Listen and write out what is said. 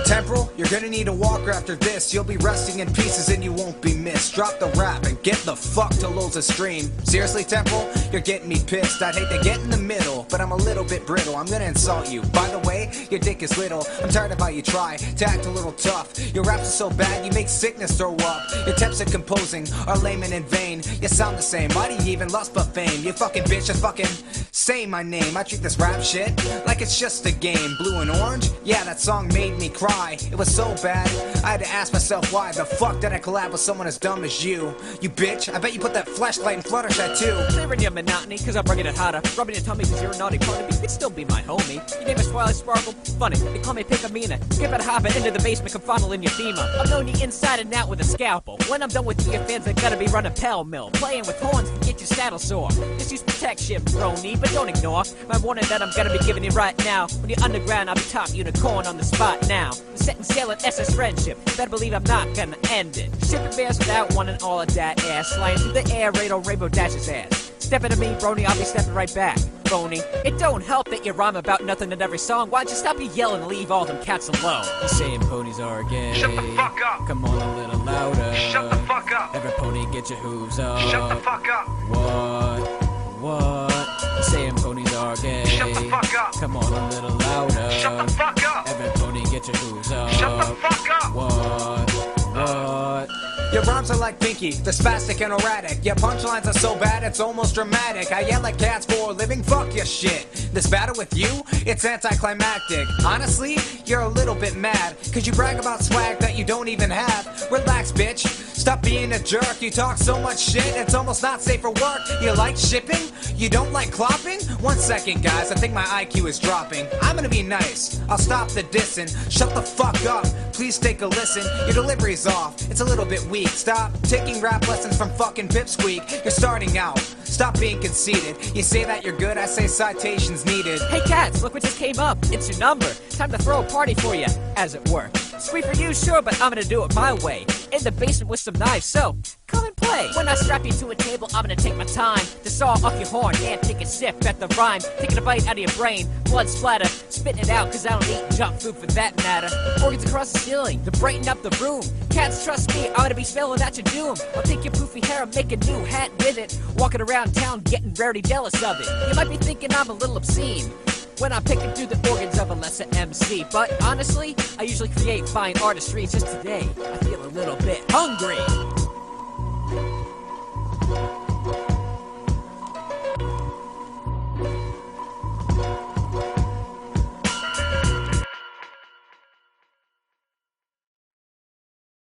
Temporal, you're gonna need a walker after this. You'll be resting in pieces and you won't be missed. Drop the rap and get the fuck to Lulza Stream. Seriously, Temporal, you're getting me pissed. I'd hate to get in the middle, but I'm a little bit brittle. I'm gonna insult you. By the way, your dick is little. I'm tired of how you try to act a little tough. Your raps are so bad, you make sickness throw up. Your attempts at composing are lame and in vain. You sound the same, why do you even lust for fame? You fucking bitch, just fucking say my name. I treat this rap shit like it's just a game. Blue and Orange? Yeah, that song made me cry. It was so bad, I had to ask myself why the fuck did I collab with someone as dumb as you? You bitch, I bet you put that flashlight in Fluttershy too. Clearing your monotony, cause I'm bringing it hotter. Rubbing your tummy cause you're a naughty part of me. You could still be my homie. Your name is Twilight Sparkle. Funny, they call me Pickamina. Skip it, hop it into the basement, come funnel in your femur. I'm knowing you inside and out with a scalpel. When I'm done with you, your fans are gonna be running pell-mill. Playing with horns can get your saddle sore. Just use protection, brony, but don't ignore my warning that I'm gonna be giving you right now. When you're underground, I'll be top unicorn on the spot now. The setting sail in SS friendship. Better believe I'm not gonna end it. Shipping bears without one and all of that ass. Flying through the air, radar rainbow dashes ass. Stepping to me, brony, I'll be stepping right back. Phony. It don't help that you rhyme about nothing in every song. Why don't you stop your yelling and leave all them cats alone? You saying ponies are gay. Shut the fuck up. Come on a little louder. Shut the fuck up. Every pony get your hooves up. Shut the fuck up. What? You saying ponies are gay. Shut the fuck up. Come on a little louder. Shut the fuck up. Every pony get your hooves up. Shut the fuck up. What? Your rhymes are like Pinky, they're spastic and erratic. Your punchlines are so bad it's almost dramatic. I yell at cats for a living, fuck your shit. This battle with you, it's anticlimactic. Honestly, you're a little bit mad, cause you brag about swag that you don't even have. Relax, bitch, stop being a jerk. You talk so much shit, it's almost not safe for work. You like shipping? You don't like clopping? 1 second, guys, I think my IQ is dropping. I'm gonna be nice, I'll stop the dissing. Shut the fuck up, please take a listen. Your delivery's off, it's a little bit weak. Stop taking rap lessons from fucking Pipsqueak. You're starting out, stop being conceited. You say that you're good, I say citations needed. Hey cats, look what just came up. It's your number. Time to throw a party for you, as it were. Sweet for you, sure, but I'm gonna do it my way. In the basement with some knives, so come and play. When I strap you to a table, I'm gonna take my time to saw off your horn and take a sip at the rhyme. Taking a bite out of your brain, blood splatter, spitting it out cause I don't eat junk food for that matter. Organs across the ceiling to brighten up the room. Cats, trust me, I'm gonna be spelling out your doom. I'll take your poofy hair and make a new hat with it. Walking around town getting rarely jealous of it. You might be thinking I'm a little obscene when I'm picking through the organs of a lesser MC. But honestly, I usually create fine artistry. Just today, I feel a little bit hungry.